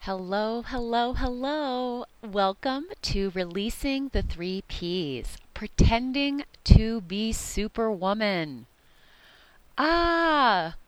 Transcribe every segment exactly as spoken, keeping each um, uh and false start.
Hello, hello, hello. Welcome to Releasing the Three Ps, Pretending to be Superwoman. Ah!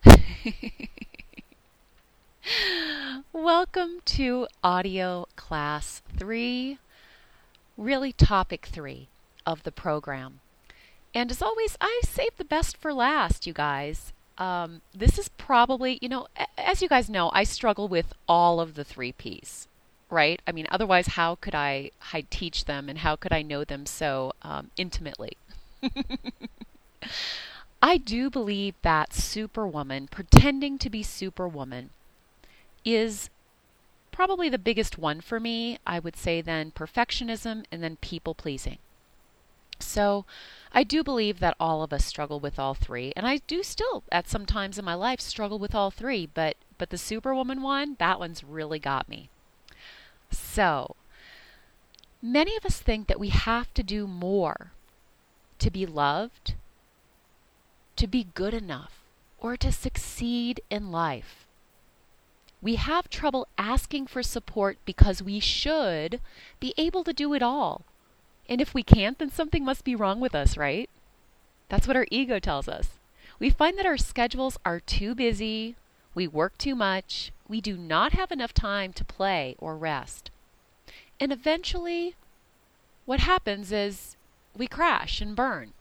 Welcome to audio class three, really topic three of the program. And as always, I saved the best for last, you guys. Um, this is probably, you know, as you guys know, I struggle with all of the three Ps, right? I mean, otherwise, how could I, I teach them and how could I know them so um, intimately? I do believe that Superwoman, pretending to be Superwoman, is probably the biggest one for me. I would say then perfectionism and then people pleasing. So I do believe that all of us struggle with all three, and I do still at some times in my life struggle with all three, but but the Superwoman one, that one's really got me. So many of us think that we have to do more to be loved, to be good enough, or to succeed in life. We have trouble asking for support because we should be able to do it all. And if we can't, then something must be wrong with us, right? That's what our ego tells us. We find that our schedules are too busy, we work too much, we do not have enough time to play or rest. And eventually, what happens is we crash and burn.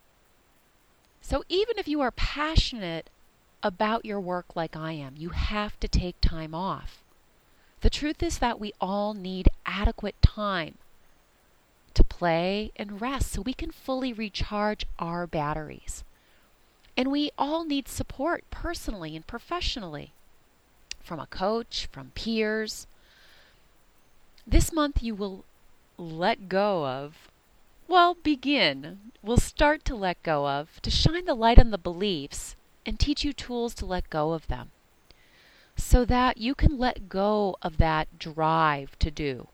So even if you are passionate about your work like I am, you have to take time off. The truth is that we all need adequate time to play and rest so we can fully recharge our batteries. And we all need support personally and professionally from a coach, from peers. This month you will let go of, well, begin, will start to let go of, to shine the light on the beliefs and teach you tools to let go of them so that you can let go of that drive to do.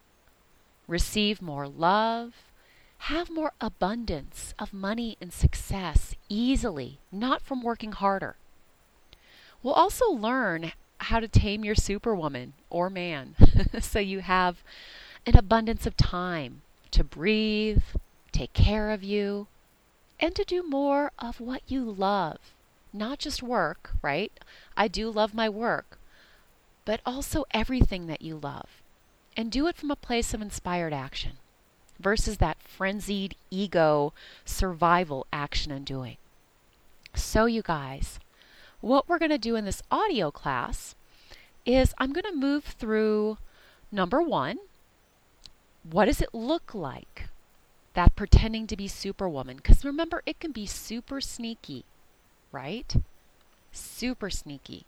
Receive more love, have more abundance of money and success easily, not from working harder. We'll also learn how to tame your superwoman or man so you have an abundance of time to breathe, take care of you, and to do more of what you love. Not just work, right? I do love my work, but also everything that you love. And do it from a place of inspired action versus that frenzied ego survival action and doing. So you guys, what we're going to do in this audio class is I'm going to move through number one. What does it look like, that pretending to be Superwoman? Because remember, it can be super sneaky, right? Super sneaky.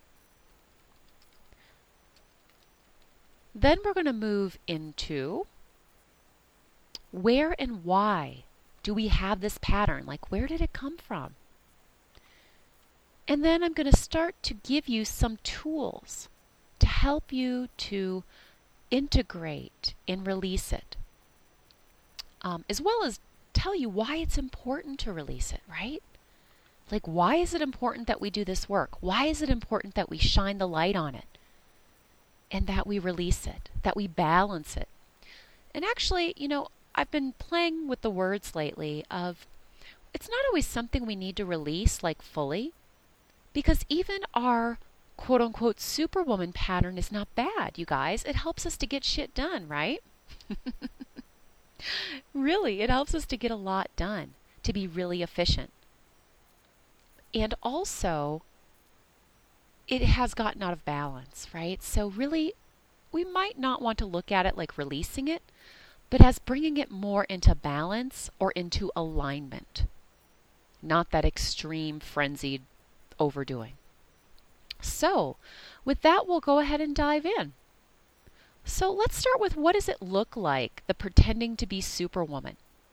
Then we're going to move into where and why do we have this pattern? Like, where did it come from? And then I'm going to start to give you some tools to help you to integrate and release it, um, as well as tell you why it's important to release it, right? Like, why is it important that we do this work? Why is it important that we shine the light on it? And that we release it, that we balance it. And actually, you know, I've been playing with the words lately of, it's not always something we need to release like fully, because even our quote unquote Superwoman pattern is not bad, you guys. It helps us to get shit done, right? Really, it helps us to get a lot done, to be really efficient. And also, it has gotten out of balance, right? So really, we might not want to look at it like releasing it, but as bringing it more into balance or into alignment. Not that extreme, frenzied overdoing. So, with that, we'll go ahead and dive in. So let's start with, what does it look like, the pretending to be Superwoman?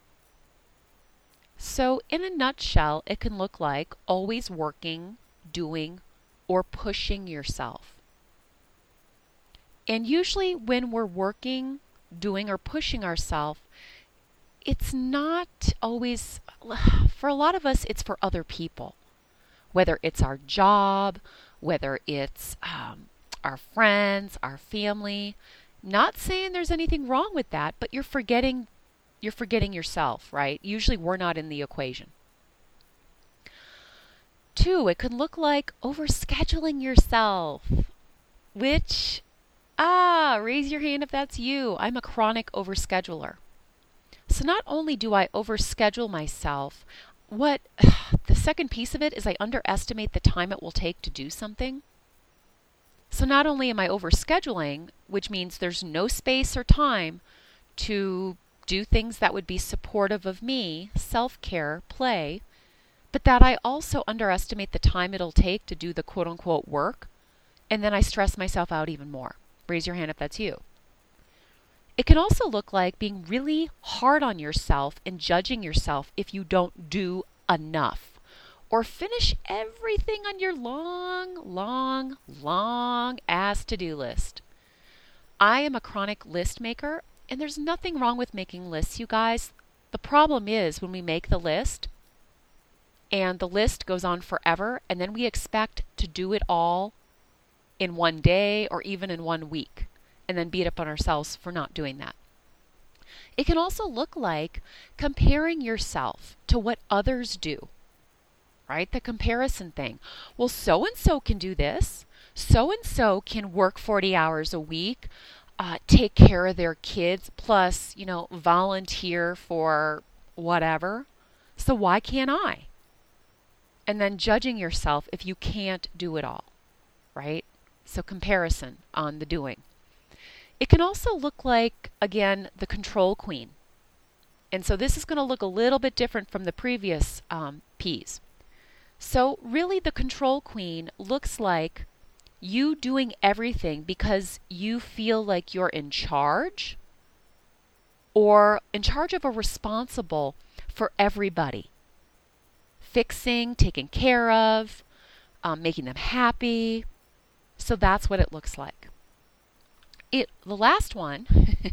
So in a nutshell, it can look like always working, doing, or pushing yourself. And usually when we're working, doing, or pushing ourselves, it's not always, for a lot of us, it's for other people. Whether it's our job, whether it's um, our friends, our family. Not saying there's anything wrong with that, but you're forgetting you're forgetting yourself, right? Usually we're not in the equation. Two, it could look like overscheduling yourself, which, ah, raise your hand if that's you. I'm a chronic overscheduler. So not only do I overschedule myself, what the second piece of it is I underestimate the time it will take to do something. So not only am I overscheduling, which means there's no space or time to do things that would be supportive of me, self-care, play, but that I also underestimate the time it'll take to do the quote-unquote work, and then I stress myself out even more. Raise your hand if that's you. It can also look like being really hard on yourself and judging yourself if you don't do enough or finish everything on your long, long, long ass to-do list. I am a chronic list maker, and there's nothing wrong with making lists, you guys. The problem is when we make the list and the list goes on forever, and then we expect to do it all in one day or even in one week, and then beat up on ourselves for not doing that. It can also look like comparing yourself to what others do, right? The comparison thing. Well, so-and-so can do this. So-and-so can work forty hours a week, uh, take care of their kids, plus, you know, volunteer for whatever. So why can't I? And then judging yourself if you can't do it all, right? So comparison on the doing. It can also look like, again, the control queen. And so this is going to look a little bit different from the previous um, P's. So really the control queen looks like you doing everything because you feel like you're in charge or in charge of or responsible for everybody. Fixing, taking care of, um, making them happy. So that's what it looks like. It, the last one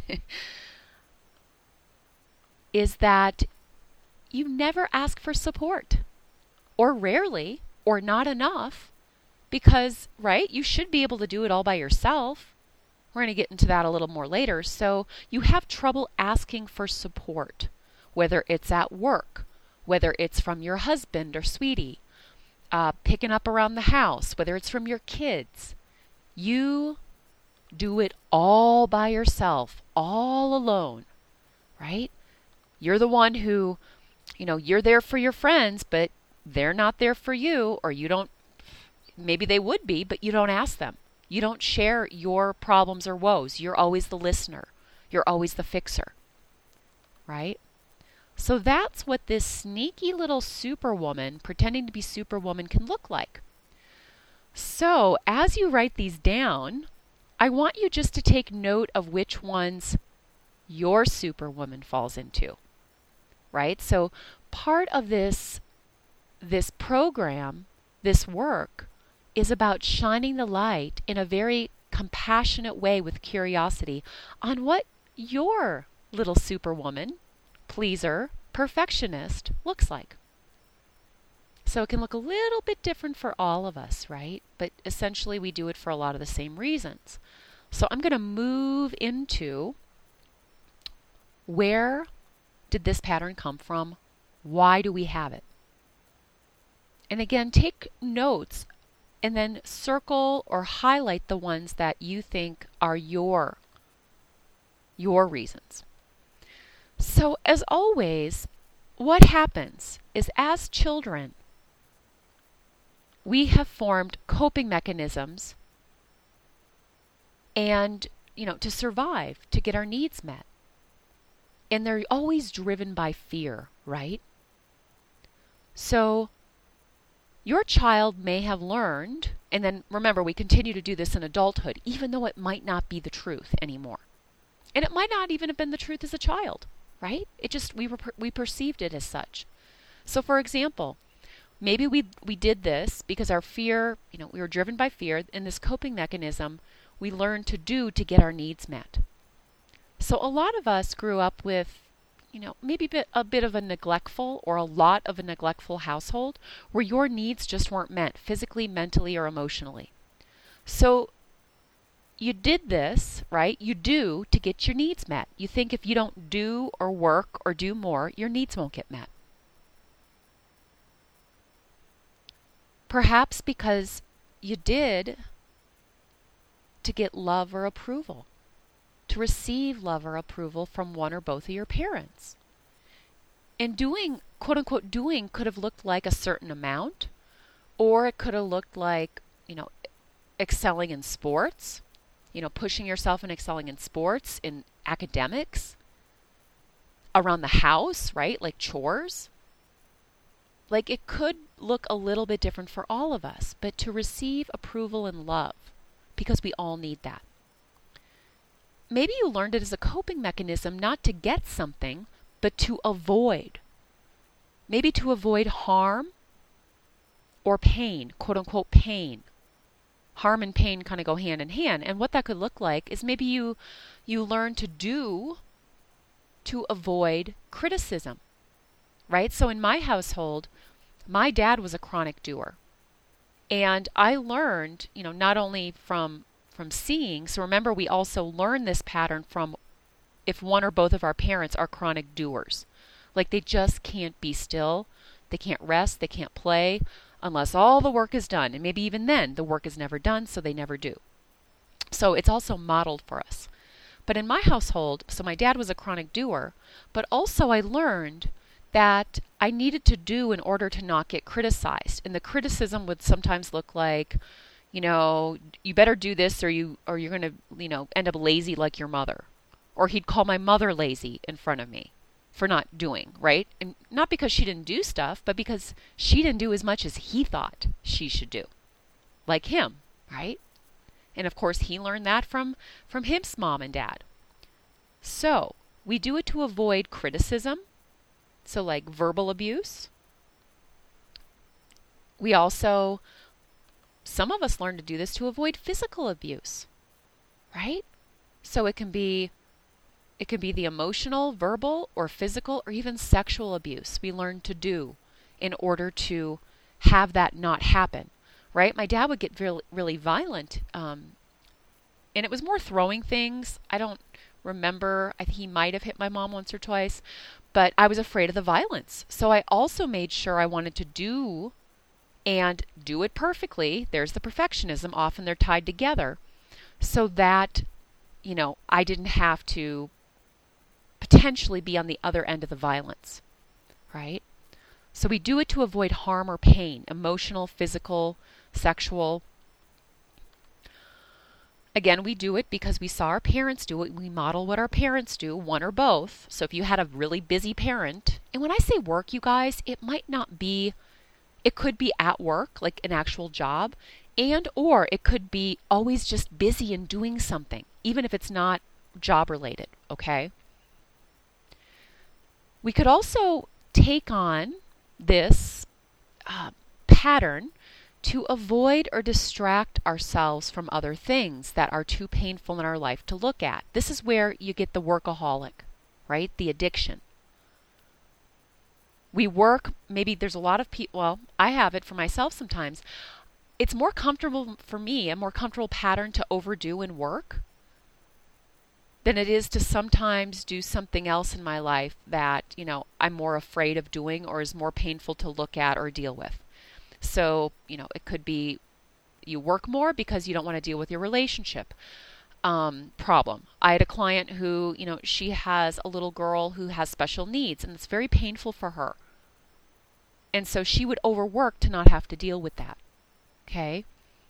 is that you never ask for support, or rarely, or not enough, because, right, you should be able to do it all by yourself. We're going to get into that a little more later. So you have trouble asking for support, whether it's at work, whether it's from your husband or sweetie, uh, picking up around the house, whether it's from your kids. You do it all by yourself, all alone, right? You're the one who, you know, you're there for your friends, but they're not there for you, or you don't, maybe they would be, but you don't ask them. You don't share your problems or woes. You're always the listener. You're always the fixer, right? So that's what this sneaky little superwoman, pretending to be superwoman, can look like. So as you write these down, I want you just to take note of which ones your superwoman falls into, right? So part of this, this program, this work, is about shining the light in a very compassionate way with curiosity on what your little superwoman, pleaser, perfectionist looks like. So it can look a little bit different for all of us, right? But essentially we do it for a lot of the same reasons. So I'm going to move into where did this pattern come from? Why do we have it? And again, take notes and then circle or highlight the ones that you think are your, your reasons. So as always, what happens is as children, we have formed coping mechanisms and, you know, to survive, to get our needs met. And they're always driven by fear, right? So your child may have learned, and then remember, we continue to do this in adulthood, even though it might not be the truth anymore. And it might not even have been the truth as a child, right? It just, we were, we perceived it as such. So for example, maybe we we did this because our fear, you know, we were driven by fear, and this coping mechanism we learned to do to get our needs met. So a lot of us grew up with, you know, maybe a bit, a bit of a neglectful or a lot of a neglectful household where your needs just weren't met physically, mentally, or emotionally. So you did this, right? You do to get your needs met. You think if you don't do or work or do more, your needs won't get met. Perhaps because you did to get love or approval, to receive love or approval from one or both of your parents. And doing, quote unquote, doing could have looked like a certain amount, or it could have looked like, you know, excelling in sports, you know, pushing yourself and excelling in sports, in academics, around the house, right? Like chores. Like it could look a little bit different for all of us, but to receive approval and love, because we all need that. Maybe you learned it as a coping mechanism not to get something, but to avoid. Maybe to avoid harm or pain, quote unquote pain. Harm and pain kind of go hand in hand. And what that could look like is maybe you you learn to do to avoid criticism, right? So in my household, my dad was a chronic doer. And I learned, you know, not only from from seeing, so remember we also learn this pattern from if one or both of our parents are chronic doers. Like they just can't be still, they can't rest, they can't play unless all the work is done. And maybe even then the work is never done, so they never do. So it's also modeled for us. But in my household, so my dad was a chronic doer, but also I learned that I needed to do in order to not get criticized. And the criticism would sometimes look like, you know, you better do this or you or you're going to, you know, end up lazy like your mother. Or he'd call my mother lazy in front of me for not doing, right? And not because she didn't do stuff, but because she didn't do as much as he thought she should do. Like him, right? And of course he learned that from, from his mom and dad. So we do it to avoid criticism. So like verbal abuse. We also, some of us learn to do this to avoid physical abuse, right? So it can be It can be the emotional, verbal, or physical, or even sexual abuse we learn to do in order to have that not happen, right? My dad would get really, really violent, um, and it was more throwing things. I don't remember. I think he might have hit my mom once or twice, but I was afraid of the violence. So I also made sure I wanted to do and do it perfectly. There's the perfectionism. Often they're tied together so that, you know, I didn't have to potentially be on the other end of the violence, right? So we do it to avoid harm or pain, emotional, physical, sexual. Again, we do it because we saw our parents do it. We model what our parents do, one or both. So if you had a really busy parent, and when I say work, you guys, it might not be, it could be at work, like an actual job, and or it could be always just busy and doing something, even if it's not job related, okay? We could also take on this uh, pattern to avoid or distract ourselves from other things that are too painful in our life to look at. This is where you get the workaholic, right? The addiction. We work, maybe there's a lot of people, well, I have it for myself sometimes. It's more comfortable for me, a more comfortable pattern to overdo and work than it is to sometimes do something else in my life that, you know, I'm more afraid of doing or is more painful to look at or deal with. So, you know, it could be you work more because you don't want to deal with your relationship um, problem. I had a client who, you know, she has a little girl who has special needs and it's very painful for her. And so she would overwork to not have to deal with that. Okay?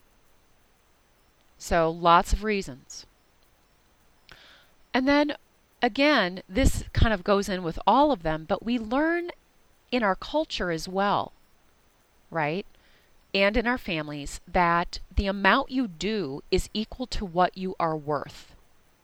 So lots of reasons. And then, again, this kind of goes in with all of them, but we learn in our culture as well, right? And in our families that the amount you do is equal to what you are worth.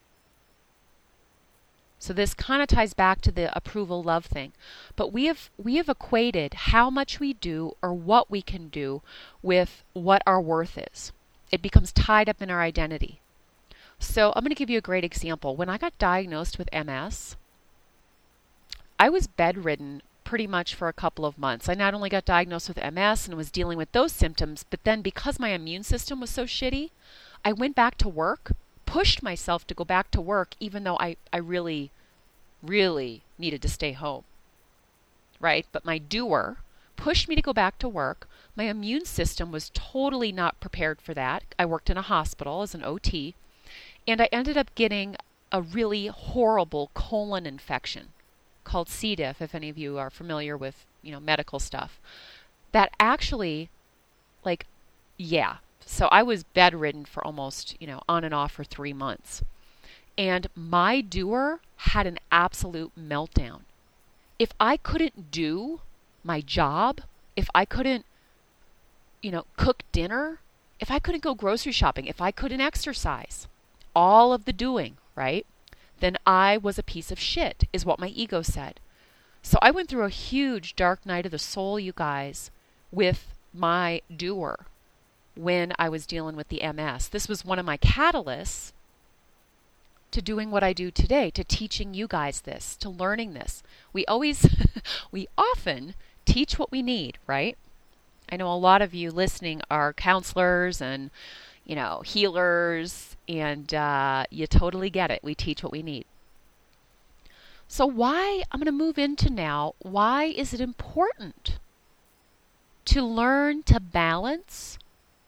So this kind of ties back to the approval love thing. But we have we have equated how much we do or what we can do with what our worth is. It becomes tied up in our identity. So I'm going to give you a great example. When I got diagnosed with M S, I was bedridden pretty much for a couple of months. I not only got diagnosed with M S and was dealing with those symptoms, but then because my immune system was so shitty, I went back to work pushed myself to go back to work even though I, I really, really needed to stay home, right? But my doer pushed me to go back to work. My immune system was totally not prepared for that. I worked in a hospital as an O T, and I ended up getting a really horrible colon infection called C. diff, if any of you are familiar with, you know, medical stuff. That actually, like, yeah. So I was bedridden for almost, you know, on and off for three months. And my doer had an absolute meltdown. If I couldn't do my job, if I couldn't, you know, cook dinner, if I couldn't go grocery shopping, if I couldn't exercise, all of the doing, right? Then I was a piece of shit, is what my ego said. So I went through a huge dark night of the soul, you guys, with my doer when I was dealing with the M S. This was one of my catalysts to doing what I do today, to teaching you guys this, to learning this. We always, we often teach what we need, right? I know a lot of you listening are counselors and, you know, healers, and uh, you totally get it. We teach what we need. So why, I'm going to move into now, why is it important to learn to balance?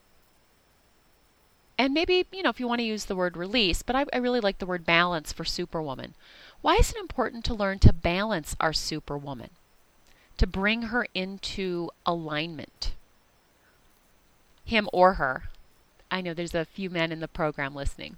And maybe, you know, if you want to use the word release, but I, I really like the word balance for Superwoman. Why is it important to learn to balance our Superwoman? To bring her into alignment. Him or her. I know there's a few men in the program listening.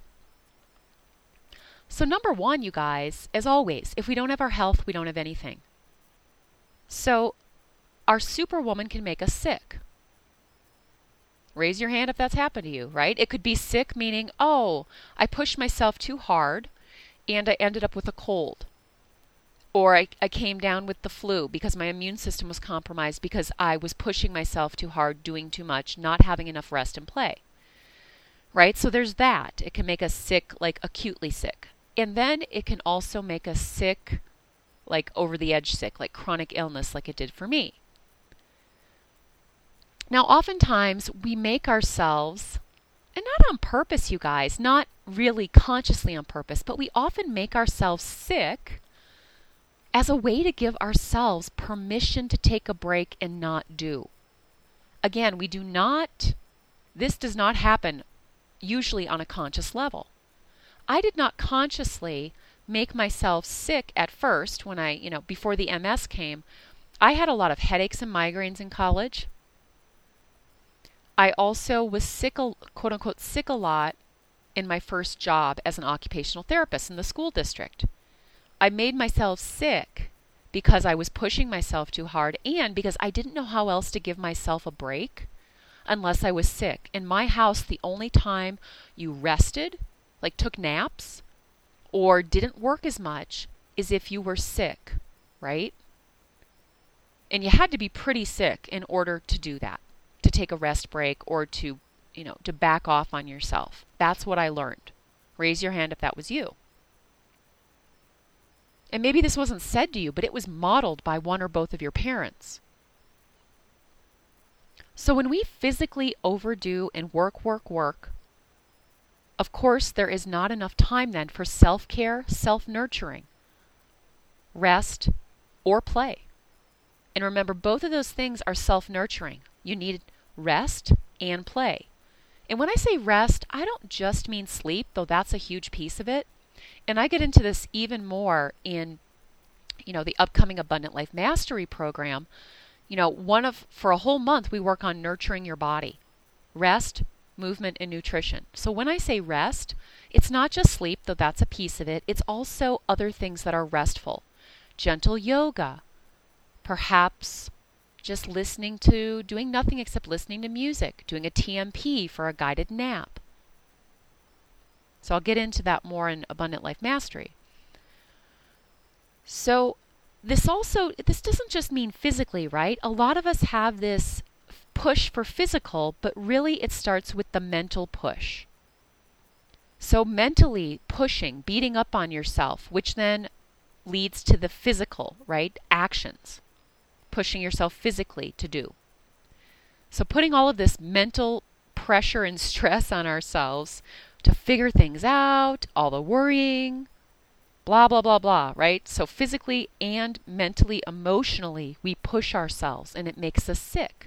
So number one, you guys, as always, if we don't have our health, we don't have anything. So our Superwoman can make us sick. Raise your hand if that's happened to you, right? It could be sick, meaning, oh, I pushed myself too hard and I ended up with a cold. Or I, I came down with the flu because my immune system was compromised because I was pushing myself too hard, doing too much, not having enough rest and play. Right? So there's that. It can make us sick, like acutely sick. And then it can also make us sick, like over the edge sick, like chronic illness, like it did for me. Now, oftentimes we make ourselves, and not on purpose, you guys, not really consciously on purpose, but we often make ourselves sick as a way to give ourselves permission to take a break and not do. Again, we do not, this does not happen usually on a conscious level. I did not consciously make myself sick at first when I, you know, before the M S came. I had a lot of headaches and migraines in college. I also was sick, quote unquote, sick a lot in my first job as an occupational therapist in the school district. I made myself sick because I was pushing myself too hard and because I didn't know how else to give myself a break unless I was sick. In my house, the only time you rested, like took naps, or didn't work as much is if you were sick, right? And you had to be pretty sick in order to do that, to take a rest break or to, you know, to back off on yourself. That's what I learned. Raise your hand if that was you. And maybe this wasn't said to you, but it was modeled by one or both of your parents. So when we physically overdo and work, work, work, of course, there is not enough time then for self-care, self-nurturing, rest, or play. And remember, both of those things are self-nurturing. You need rest and play. And when I say rest, I don't just mean sleep, though that's a huge piece of it. And I get into this even more in, you know, the upcoming Abundant Life Mastery program. You know, one of, for a whole month, we work on nurturing your body. Rest, movement, and nutrition. So when I say rest, it's not just sleep, though that's a piece of it. It's also other things that are restful. Gentle yoga. Perhaps just listening to, doing nothing except listening to music. Doing a T M P for a guided nap. So I'll get into that more in Abundant Life Mastery. So this also, this doesn't just mean physically, right? A lot of us have this push for physical, but really it starts with the mental push. So mentally pushing, beating up on yourself, which then leads to the physical, right? Actions. Pushing yourself physically to do. So putting all of this mental pressure and stress on ourselves to figure things out, all the worrying, blah, blah, blah, blah, right? So physically and mentally, emotionally, we push ourselves and it makes us sick.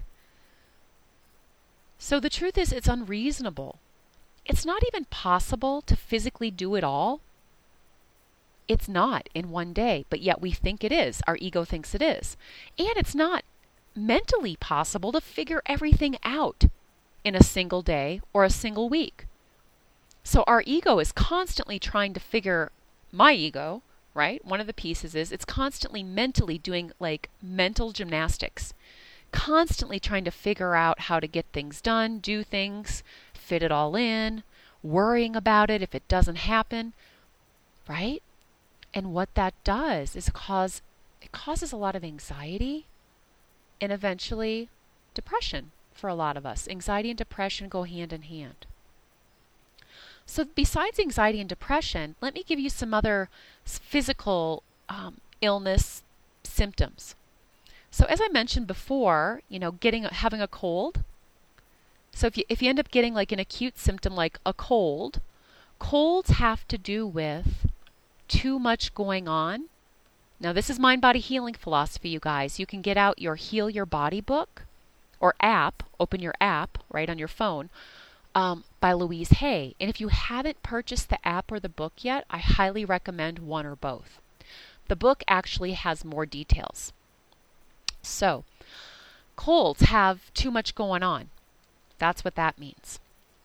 So the truth is, it's unreasonable. It's not even possible to physically do it all. It's not in one day, but yet we think it is. Our ego thinks it is. And it's not mentally possible to figure everything out in a single day or a single week. So our ego is constantly trying to figure, my ego, right? One of the pieces is it's constantly mentally doing like mental gymnastics, constantly trying to figure out how to get things done, do things, fit it all in, worrying about it if it doesn't happen, right? And what that does is cause it causes a lot of anxiety and eventually depression for a lot of us. Anxiety and depression go hand in hand. So besides anxiety and depression, let me give you some other physical um, illness symptoms. So as I mentioned before, you know, getting having a cold. So if you if you end up getting like an acute symptom like a cold, colds have to do with too much going on. Now this is Mind Body Healing Philosophy, you guys. You can get out your Heal Your Body book or app, open your app right on your phone, um, by Louise Hay. And if you haven't purchased the app or the book yet, I highly recommend one or both. The book actually has more details. So, colds have too much going on. That's what that means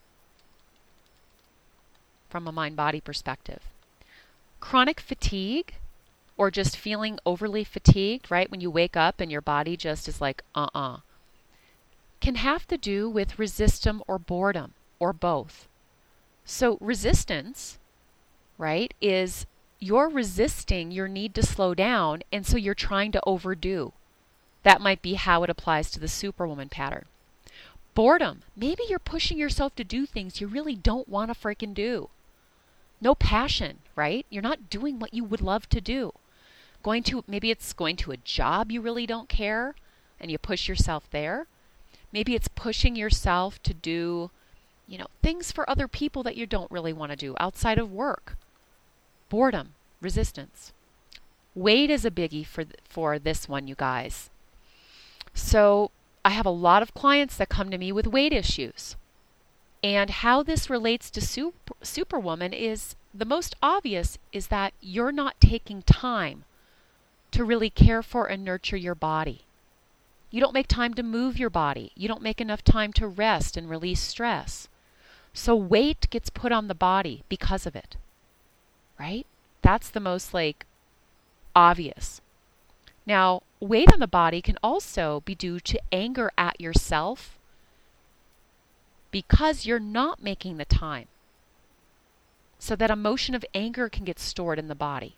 from a mind-body perspective. Chronic fatigue, or just feeling overly fatigued, right? When you wake up and your body just is like, uh-uh, can have to do with resistance or boredom, or both. So resistance, right, is you're resisting your need to slow down, and so you're trying to overdo. That might be how it applies to the Superwoman pattern. Boredom, maybe you're pushing yourself to do things you really don't want to freaking do. No passion, right? You're not doing what you would love to do. Going to, maybe it's going to a job you really don't care and you push yourself there. Maybe it's pushing yourself to do, you know, things for other people that you don't really want to do outside of work. Boredom, resistance. Weight is a biggie for th- for this one, you guys. So I have a lot of clients that come to me with weight issues. And how this relates to super, Superwoman is the most obvious is that you're not taking time to really care for and nurture your body. You don't make time to move your body. You don't make enough time to rest and release stress. So weight gets put on the body because of it, right? That's the most like obvious. Now, weight on the body can also be due to anger at yourself because you're not making the time. So that emotion of anger can get stored in the body.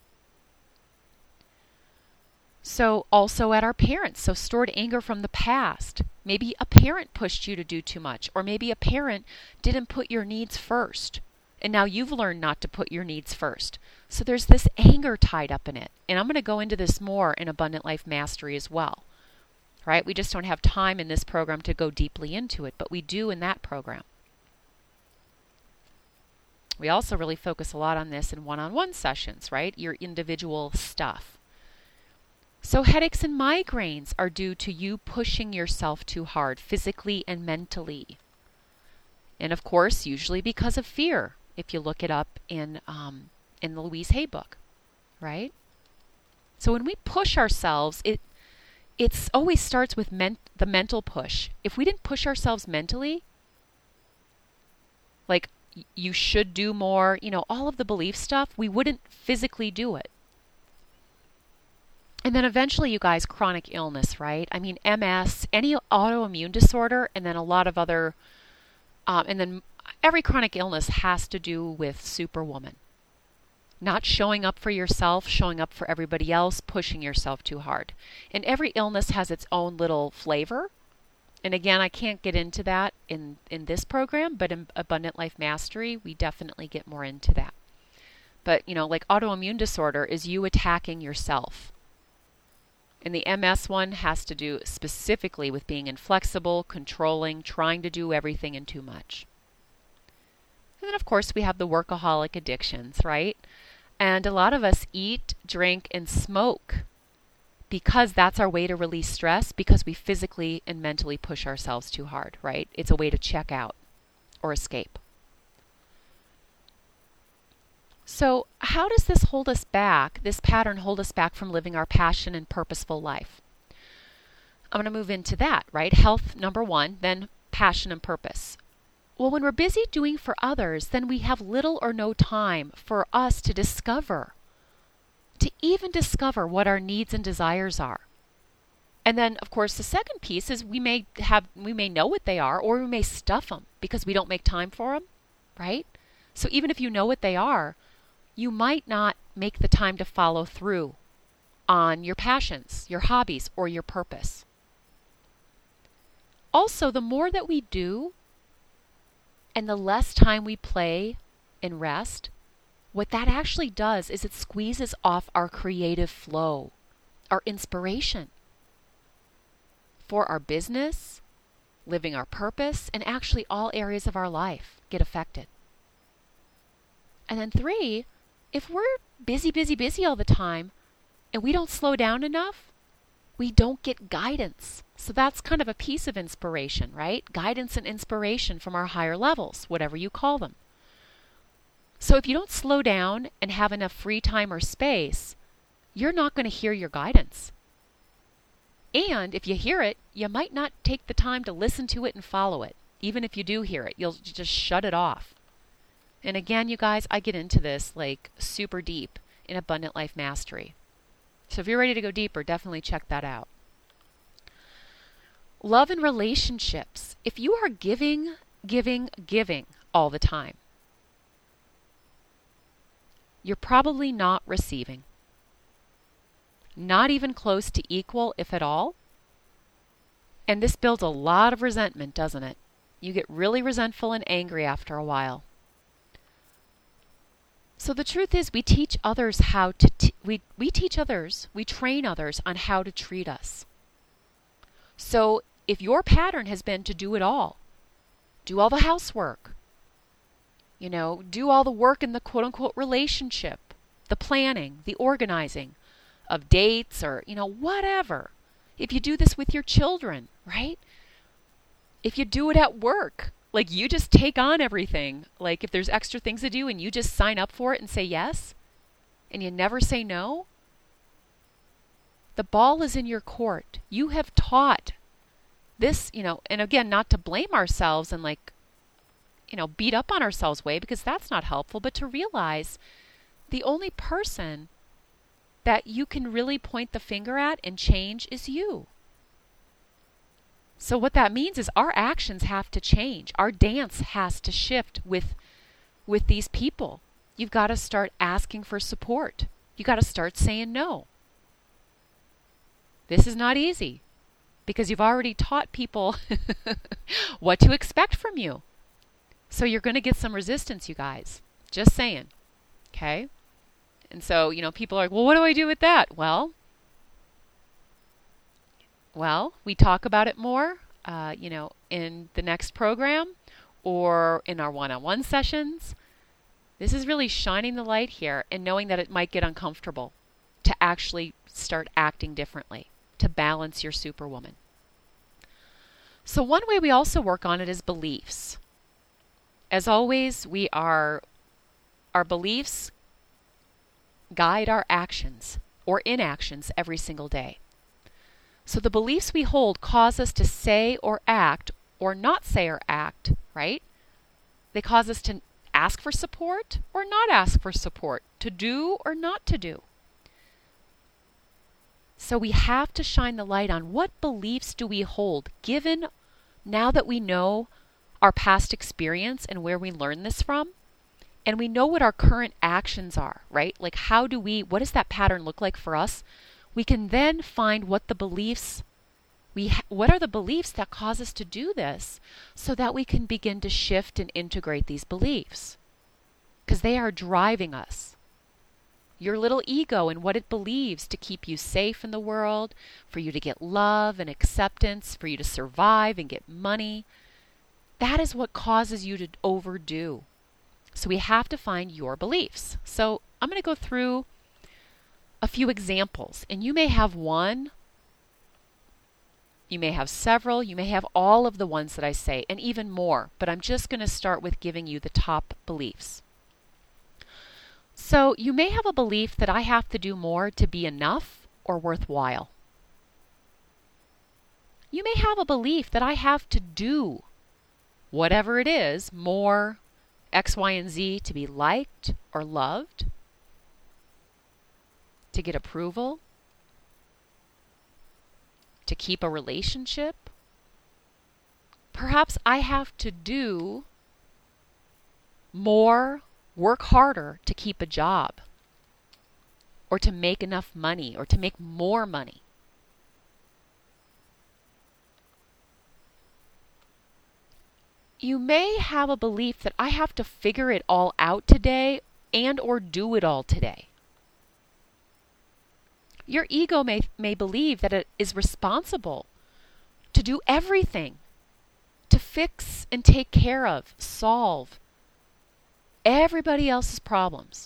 So also at our parents, so stored anger from the past. Maybe a parent pushed you to do too much, or maybe a parent didn't put your needs first. And now you've learned not to put your needs first. So there's this anger tied up in it. And I'm going to go into this more in Abundant Life Mastery as well. Right? We just don't have time in this program to go deeply into it, but we do in that program. We also really focus a lot on this in one-on-one sessions, right? Your individual stuff. So headaches and migraines are due to you pushing yourself too hard, physically and mentally. And of course, usually because of fear, if you look it up in um, in the Louise Hay book, right? So when we push ourselves, it it's always starts with men- the mental push. If we didn't push ourselves mentally, like y- you should do more, you know, all of the belief stuff, we wouldn't physically do it. And then eventually, you guys, chronic illness, right? I mean, M S, any autoimmune disorder, and then a lot of other, um, and then every chronic illness has to do with Superwoman. Not showing up for yourself, showing up for everybody else, pushing yourself too hard. And every illness has its own little flavor. And again, I can't get into that in, in this program, but in Abundant Life Mastery, we definitely get more into that. But, you know, like autoimmune disorder is you attacking yourself. And the M S one has to do specifically with being inflexible, controlling, trying to do everything and too much. And then, of course, we have the workaholic addictions, right? And a lot of us eat, drink, and smoke because that's our way to release stress, because we physically and mentally push ourselves too hard, right? It's a way to check out or escape. So how does this hold us back, this pattern hold us back from living our passion and purposeful life? I'm going to move into that, right? Health, number one, then passion and purpose. Well, when we're busy doing for others, then we have little or no time for us to discover, to even discover what our needs and desires are. And then, of course, the second piece is we may have, we may know what they are, or we may stuff them because we don't make time for them, right? So even if you know what they are, you might not make the time to follow through on your passions, your hobbies, or your purpose. Also, the more that we do and the less time we play and rest, what that actually does is it squeezes off our creative flow, our inspiration for our business, living our purpose, and actually all areas of our life get affected. And then three, if we're busy, busy, busy all the time and we don't slow down enough, we don't get guidance. So that's kind of a piece of inspiration, right? Guidance and inspiration from our higher levels, whatever you call them. So if you don't slow down and have enough free time or space, you're not going to hear your guidance. And if you hear it, you might not take the time to listen to it and follow it. Even if you do hear it, you'll just shut it off. And again, you guys, I get into this like super deep in Abundant Life Mastery. So if you're ready to go deeper, definitely check that out. Love and relationships. If you are giving, giving, giving all the time, you're probably not receiving. Not even close to equal, if at all. And this builds a lot of resentment, doesn't it? You get really resentful and angry after a while. So the truth is, we teach others how to, t- we, we teach others, we train others on how to treat us. So if your pattern has been to do it all, do all the housework, you know, do all the work in the quote unquote relationship, the planning, the organizing of dates or, you know, whatever. If you do this with your children, right? If you do it at work, like you just take on everything. Like if there's extra things to do and you just sign up for it and say yes, and you never say no, the ball is in your court. You have taught this, you know, and again, not to blame ourselves and like, you know, beat up on ourselves way, because that's not helpful, but to realize the only person that you can really point the finger at and change is you. So what that means is our actions have to change. Our dance has to shift with, with these people. You've got to start asking for support. You've got to start saying no. This is not easy because you've already taught people what to expect from you. So you're going to get some resistance, you guys. Just saying. Okay? And so, you know, people are like, well, what do I do with that? Well, Well, we talk about it more, uh, you know, in the next program or in our one-on-one sessions. This is really shining the light here and knowing that it might get uncomfortable to actually start acting differently, to balance your superwoman. So one way we also work on it is beliefs. As always, we are, our beliefs guide our actions or inactions every single day. So the beliefs we hold cause us to say or act or not say or act, right? They cause us to ask for support or not ask for support, to do or not to do. So we have to shine the light on what beliefs do we hold, given now that we know our past experience and where we learned this from, and we know what our current actions are, right? Like how do we, what does that pattern look like for us? We can then find what the beliefs, we ha- what are the beliefs that cause us to do this, so that we can begin to shift and integrate these beliefs. Because they are driving us. Your little ego and what it believes to keep you safe in the world, for you to get love and acceptance, for you to survive and get money. That is what causes you to overdo. So we have to find your beliefs. So I'm going to go through a few examples, and you may have one, you may have several, you may have all of the ones that I say, and even more, but I'm just going to start with giving you the top beliefs. So you may have a belief that I have to do more to be enough or worthwhile. You may have a belief that I have to do whatever it is, more X, Y, and Z to be liked or loved, to get approval, to keep a relationship. Perhaps I have to do more, work harder to keep a job, or to make enough money, or to make more money. You may have a belief that I have to figure it all out today and or do it all today. Your ego may, may believe that it is responsible to do everything, to fix and take care of, solve everybody else's problems.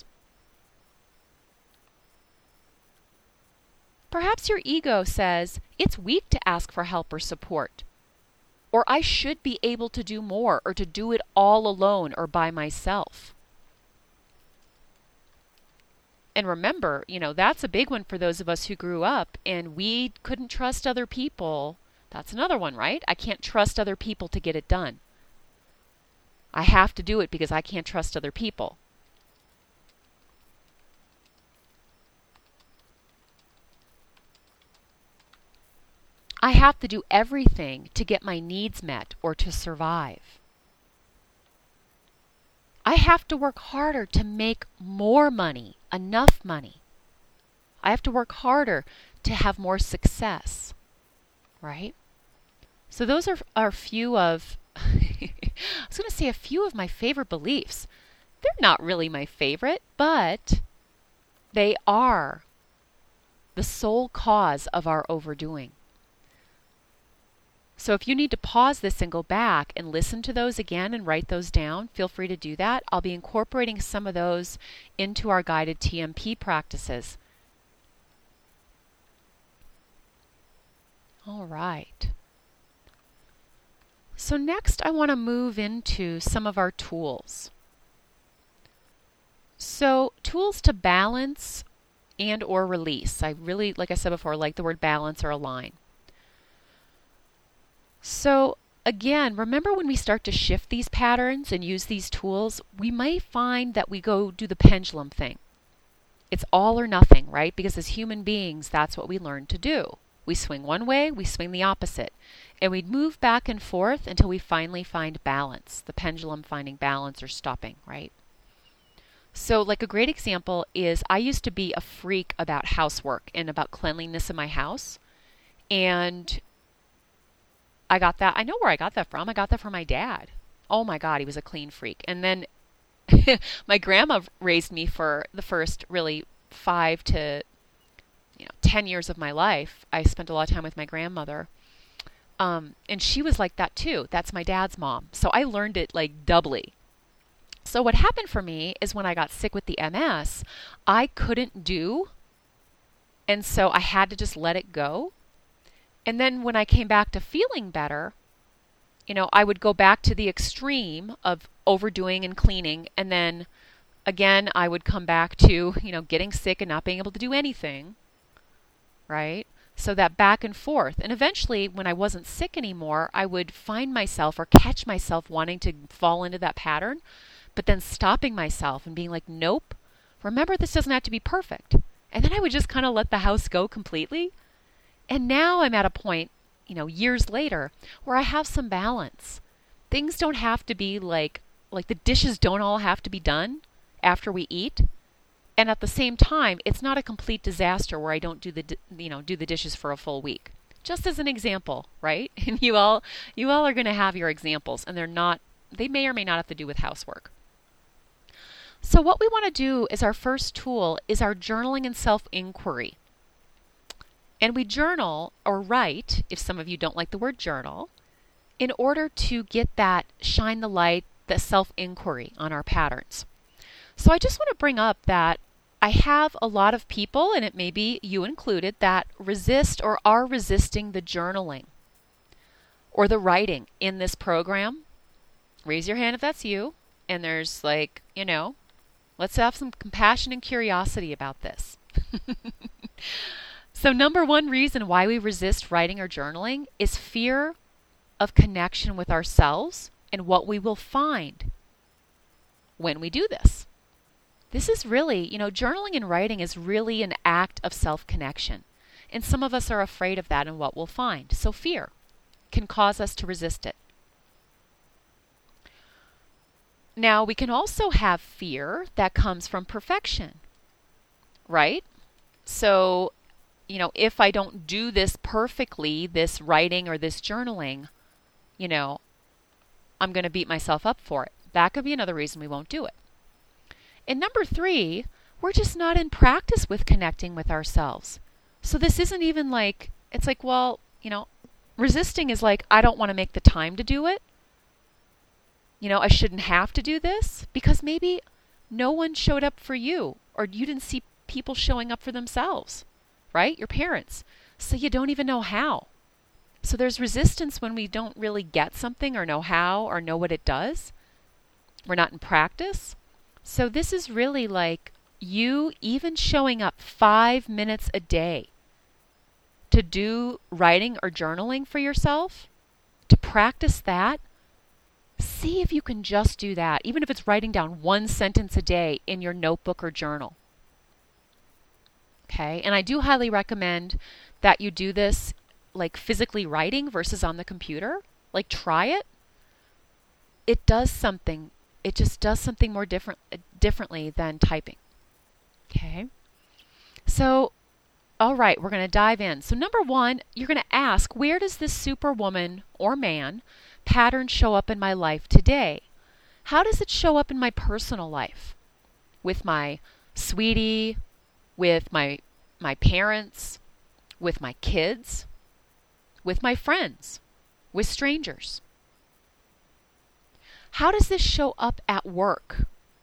Perhaps your ego says it's weak to ask for help or support, or I should be able to do more, or to do it all alone or by myself. And remember, you know, that's a big one for those of us who grew up and we couldn't trust other people. That's another one, right? I can't trust other people to get it done. I have to do it because I can't trust other people. I have to do everything to get my needs met or to survive. I have to work harder to make more money, enough money. I have to work harder to have more success, right? So those are, are a few of, I was going to say a few of my favorite beliefs. They're not really my favorite, but they are the sole cause of our overdoing. So if you need to pause this and go back and listen to those again and write those down, feel free to do that. I'll be incorporating some of those into our guided T M P practices. All right. So next I want to move into some of our tools. So tools to balance and or release. I really, like I said before, like the word balance or align. So again, remember when we start to shift these patterns and use these tools, we may find that we go do the pendulum thing. It's all or nothing, right? Because as human beings, that's what we learn to do. We swing one way, we swing the opposite. And we move back and forth until we finally find balance, the pendulum finding balance or stopping, right? So like a great example is I used to be a freak about housework and about cleanliness in my house. And I got that. I know where I got that from. I got that from my dad. Oh my God, he was a clean freak. And then my grandma raised me for the first really five to you know ten years of my life. I spent a lot of time with my grandmother. Um, and she was like that too. That's my dad's mom. So I learned it like doubly. So what happened for me is when I got sick with the M S, I couldn't do. And so I had to just let it go. And then when I came back to feeling better, you know, I would go back to the extreme of overdoing and cleaning. And then again, I would come back to, you know, getting sick and not being able to do anything. Right? So that back and forth. And eventually, when I wasn't sick anymore, I would find myself or catch myself wanting to fall into that pattern, but then stopping myself and being like, nope, remember, this doesn't have to be perfect. And then I would just kind of let the house go completely. And now I'm at a point, you know, years later, where I have some balance. Things don't have to be like, like the dishes don't all have to be done after we eat. And at the same time, it's not a complete disaster where I don't do the, you know, do the dishes for a full week. Just as an example, right? And you all, you all are going to have your examples, and they're not, they may or may not have to do with housework. So what we want to do is our first tool is our journaling and self-inquiry. And we journal or write, if some of you don't like the word journal, in order to get that shine the light, the self-inquiry on our patterns. So I just want to bring up that I have a lot of people, and it may be you included, that resist or are resisting the journaling or the writing in this program. Raise your hand if that's you. And there's like, you know, let's have some compassion and curiosity about this. So number one reason why we resist writing or journaling is fear of connection with ourselves and what we will find when we do this. This is really, you know, journaling and writing is really an act of self-connection. And some of us are afraid of that and what we'll find. So fear can cause us to resist it. Now, we can also have fear that comes from perfection, right? So, you know, if I don't do this perfectly, this writing or this journaling, you know, I'm going to beat myself up for it. That could be another reason we won't do it. And number three, we're just not in practice with connecting with ourselves. So this isn't even like, it's like, well, you know, resisting is like, I don't want to make the time to do it. You know, I shouldn't have to do this because maybe no one showed up for you or you didn't see people showing up for themselves, right? Your parents. So you don't even know how. So there's resistance when we don't really get something or know how or know what it does. We're not in practice. So this is really like you even showing up five minutes a day to do writing or journaling for yourself, to practice that. See if you can just do that, even if it's writing down one sentence a day in your notebook or journal. Okay, and I do highly recommend that you do this like physically writing versus on the computer. Like try it. It does something. It just does something more different, differently than typing. Okay. So, all right, we're going to dive in. So number one, you're going to ask, where does this superwoman or man pattern show up in my life today? How does it show up in my personal life? With my sweetie, with my my parents, with my kids, with my friends, with strangers? How does this show up at work?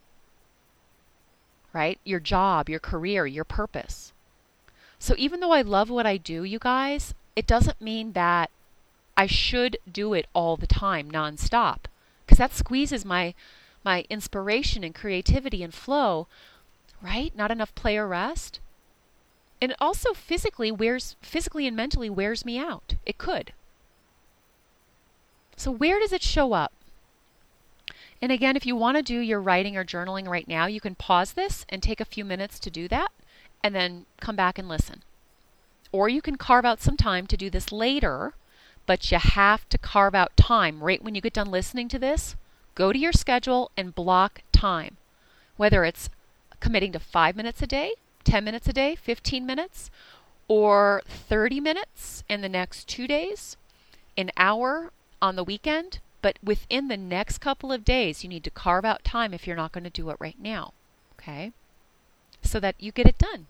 Right? Your job, your career, your purpose. So even though I love what I do, you guys, it doesn't mean that I should do it all the time, nonstop, because that squeezes my my inspiration and creativity and flow, right? Not enough play or rest. And it also physically wears, physically and mentally wears me out. It could. So where does it show up? And again, if you want to do your writing or journaling right now, you can pause this and take a few minutes to do that and then come back and listen. Or you can carve out some time to do this later, but you have to carve out time right when you get done listening to this. Go to your schedule and block time, whether it's committing to five minutes a day, ten minutes a day, fifteen minutes, or thirty minutes in the next two days, an hour on the weekend. But within the next couple of days, you need to carve out time if you're not going to do it right now, okay? So that you get it done.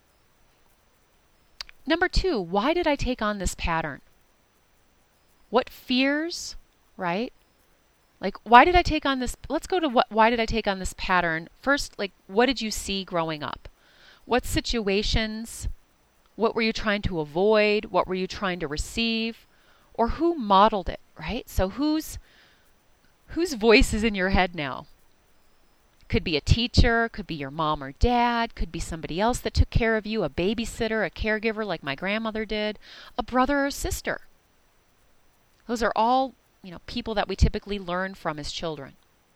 Number two, why did I take on this pattern? What fears, right? Like, why did I take on this? Let's go to what, why did I take on this pattern? First, like, what did you see growing up? What situations? What were you trying to avoid? What were you trying to receive? Or who modeled it, right? So whose whose voice is in your head now? Could be a teacher, could be your mom or dad, could be somebody else that took care of you, a babysitter, a caregiver like my grandmother did, a brother or sister. Those are all, you know, people that we typically learn from as children.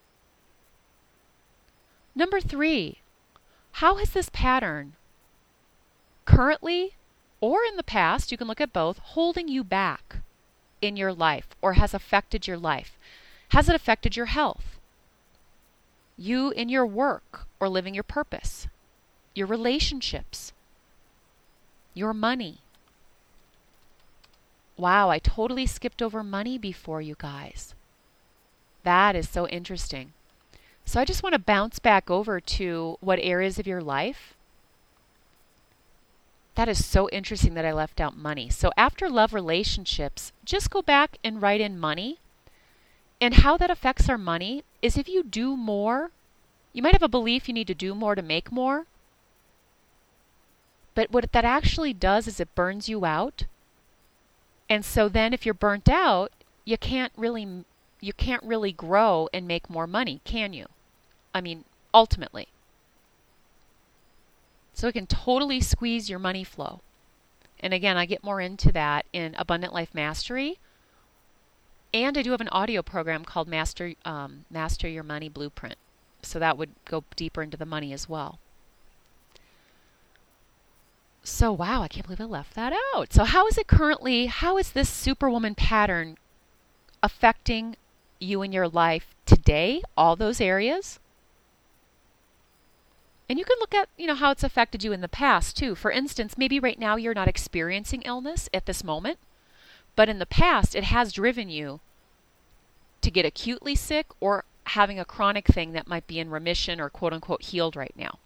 Number three, how has this pattern currently or in the past, you can look at both, holding you back in your life or has affected your life? Has it affected your health? You in your work or living your purpose? Your relationships? Your money? Wow, I totally skipped over money before, you guys. That is so interesting. So I just want to bounce back over to what areas of your life. That is so interesting that I left out money. So after love relationships, just go back and write in money and how that affects our money. is if you do more, you might have a belief you need to do more to make more. But what that actually does is it burns you out. And so then if you're burnt out, you can't really you can't really grow and make more money, can you? I mean, ultimately. So it can totally squeeze your money flow. And again, I get more into that in Abundant Life Mastery. And I do have an audio program called Master um, Master Your Money Blueprint. So that would go deeper into the money as well. So wow, I can't believe I left that out. So how is it currently, how is this Superwoman pattern affecting you in your life today, all those areas? And you can look at, you know, how it's affected you in the past too. For instance, maybe right now you're not experiencing illness at this moment, but in the past it has driven you to get acutely sick or having a chronic thing that might be in remission or quote unquote healed right now.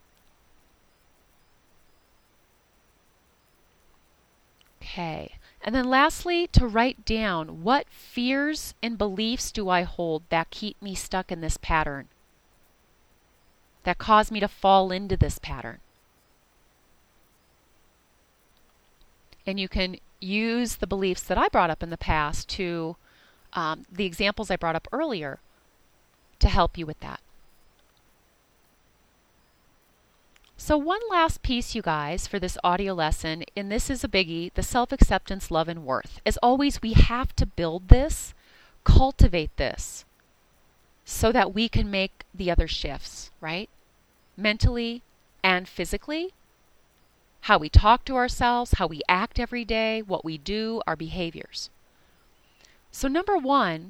Okay. And then lastly, to write down, what fears and beliefs do I hold that keep me stuck in this pattern? That cause me to fall into this pattern? And you can use the beliefs that I brought up in the past to, um, the examples I brought up earlier, to help you with that. So one last piece, you guys, for this audio lesson, and this is a biggie, the self-acceptance, love, and worth. As always, we have to build this, cultivate this, so that we can make the other shifts, right? Mentally and physically. How we talk to ourselves, how we act every day, what we do, our behaviors. So number one,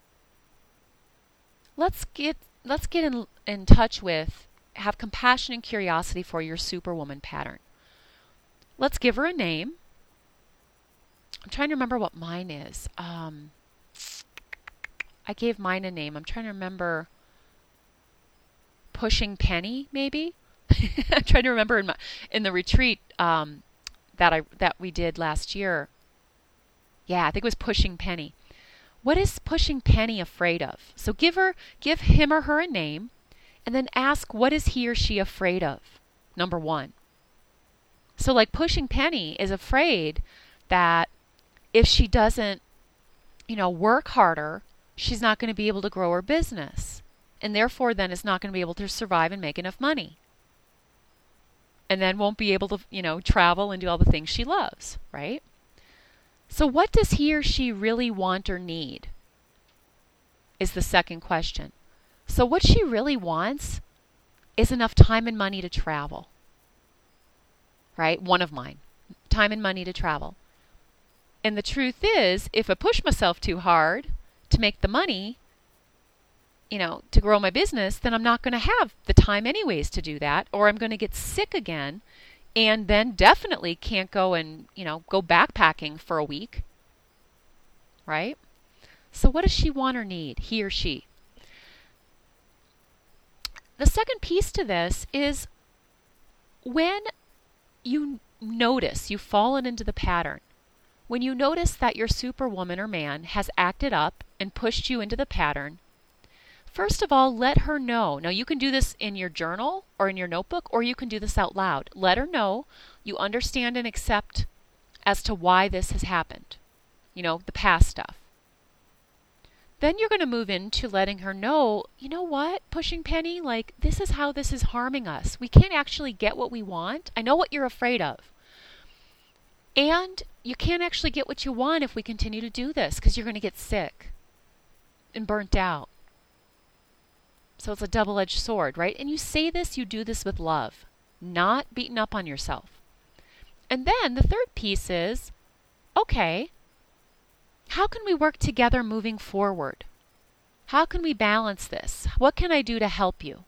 let's get let's get in, in touch with, have compassion and curiosity for your Superwoman pattern. Let's give her a name. I'm trying to remember what mine is. Um, I gave mine a name. I'm trying to remember. Pushing Penny, maybe. I'm trying to remember in my in the retreat um, that I that we did last year. Yeah, I think it was Pushing Penny. What is Pushing Penny afraid of? So give her, give him or her a name. And then ask, what is he or she afraid of? Number one. So like Pushing Penny is afraid that if she doesn't, you know, work harder, she's not going to be able to grow her business. And therefore then is not going to be able to survive and make enough money. And then won't be able to, you know, travel and do all the things she loves, right? So what does he or she really want or need? Is the second question. So what she really wants is enough time and money to travel. Right? One of mine. Time and money to travel. And the truth is, if I push myself too hard to make the money, you know, to grow my business, then I'm not going to have the time anyways to do that, or I'm going to get sick again, and then definitely can't go and, you know, go backpacking for a week. Right? So what does she want or need, he or she? The second piece to this is when you notice you've fallen into the pattern, when you notice that your Superwoman or man has acted up and pushed you into the pattern, first of all, let her know. Now, you can do this in your journal or in your notebook, or you can do this out loud. Let her know you understand and accept as to why this has happened, you know, the past stuff. Then you're going to move into letting her know, you know what, Pushing Penny, like, this is how this is harming us. We can't actually get what we want. I know what you're afraid of. And you can't actually get what you want if we continue to do this, because you're going to get sick and burnt out. So it's a double-edged sword, right? And you say this, you do this with love, not beating up on yourself. And then the third piece is, okay, how can we work together moving forward? How can we balance this? What can I do to help you?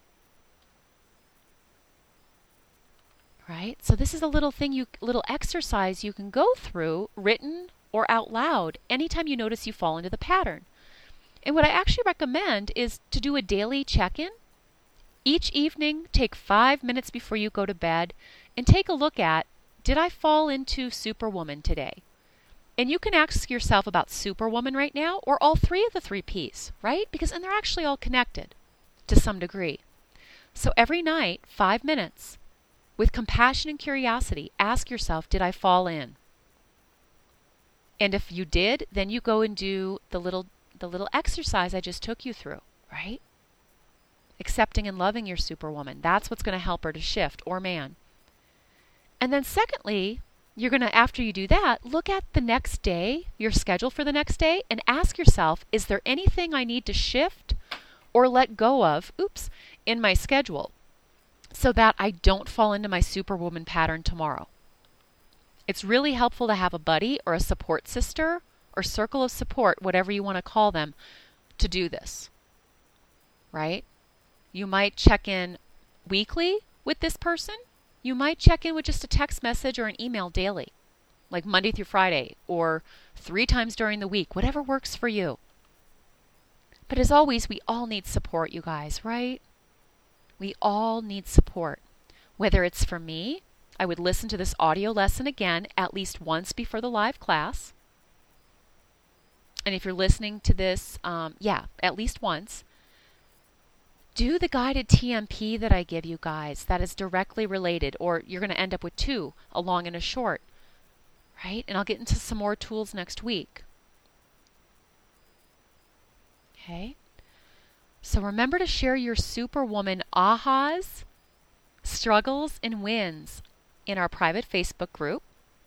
Right? So this is a little thing, you little exercise you can go through, written or out loud, anytime you notice you fall into the pattern. And what I actually recommend is to do a daily check-in. Each evening, take five minutes before you go to bed and take a look at, did I fall into Superwoman today? And you can ask yourself about Superwoman right now, or all three of the three P's, right? Because, and they're actually all connected to some degree. So every night, five minutes, with compassion and curiosity, ask yourself, did I fall in? And if you did, then you go and do the little the little exercise I just took you through, right? Accepting and loving your Superwoman. That's what's going to help her to shift, or man. And then secondly, you're going to, after you do that, look at the next day, your schedule for the next day, and ask yourself, is there anything I need to shift or let go of, oops, in my schedule so that I don't fall into my Superwoman pattern tomorrow? It's really helpful to have a buddy or a support sister or circle of support, whatever you want to call them, to do this, right? You might check in weekly with this person. You might check in with just a text message or an email daily, like Monday through Friday, or three times during the week, whatever works for you. But as always, we all need support, you guys, right? We all need support. Whether it's for me, I would listen to this audio lesson again at least once before the live class. And if you're listening to this, um, yeah, at least once. Do the guided T M P that I give you guys that is directly related, or you're going to end up with two, a long and a short, right? And I'll get into some more tools next week. Okay? So remember to share your Superwoman ahas, struggles, and wins in our private Facebook group.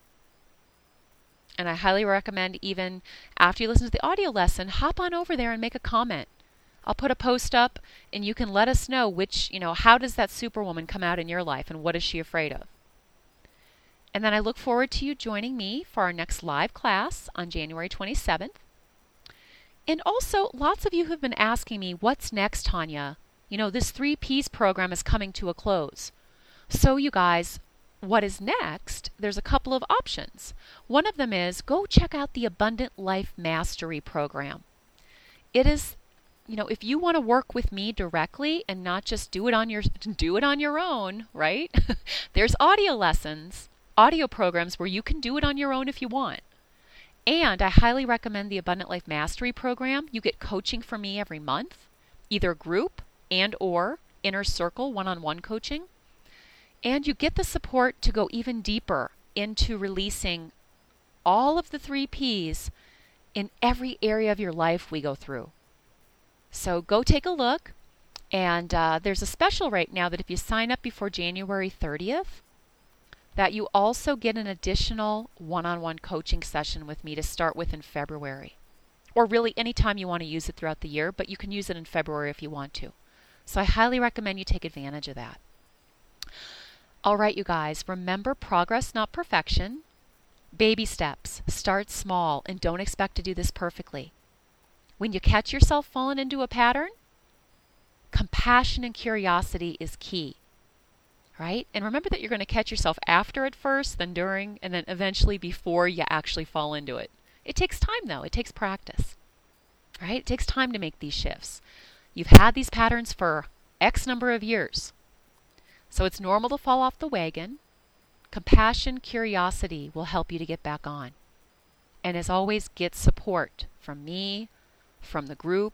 And I highly recommend, even after you listen to the audio lesson, hop on over there and make a comment. I'll put a post up and you can let us know which, you know, how does that Superwoman come out in your life and what is she afraid of? And then I look forward to you joining me for our next live class on January twenty-seventh. And also, lots of you have been asking me, what's next, Tanya? You know, this three P's program is coming to a close. So you guys, what is next? There's a couple of options. One of them is go check out the Abundant Life Mastery program. It is, you know, if you want to work with me directly and not just do it on your do it on your own, right? There's audio lessons, audio programs where you can do it on your own if you want. And I highly recommend the Abundant Life Mastery program. You get coaching from me every month, either group and or inner circle one-on-one coaching. And you get the support to go even deeper into releasing all of the three P's in every area of your life we go through. So go take a look. And uh, there's a special right now that if you sign up before January thirtieth, that you also get an additional one-on-one coaching session with me to start with in February. Or really anytime you want to use it throughout the year, but you can use it in February if you want to. So I highly recommend you take advantage of that. All right, you guys, remember progress, not perfection. Baby steps. Start small and don't expect to do this perfectly. When you catch yourself falling into a pattern, compassion and curiosity is key, right? And remember that you're going to catch yourself after at first, then during, and then eventually before you actually fall into it. It takes time, though. It takes practice, right? It takes time to make these shifts. You've had these patterns for X number of years. So it's normal to fall off the wagon. Compassion, curiosity will help you to get back on. And as always, get support from me, from the group.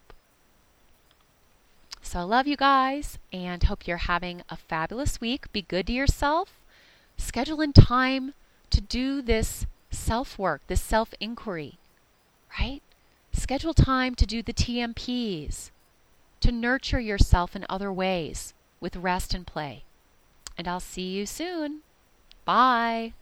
So I love you guys and hope you're having a fabulous week. Be good to yourself. Schedule in time to do this self-work, this self-inquiry, right? Schedule time to do the T M Ps, to nurture yourself in other ways with rest and play. And I'll see you soon. Bye.